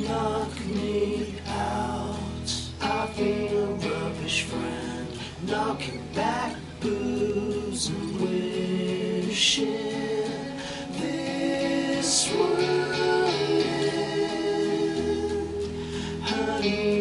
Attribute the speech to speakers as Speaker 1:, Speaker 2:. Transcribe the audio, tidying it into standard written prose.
Speaker 1: knock me out. I feel a rubbish friend, knocking back booze and wishing this would end. Honey,